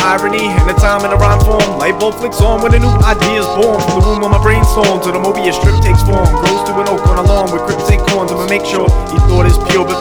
irony and the time in a rhyme form. Light bulb flicks on when a new idea is born. From the womb of my brainstorm till the Mobius strip takes form. Grows to an oak on a lawn with cryptic corns. I'ma make sure each thought is pure but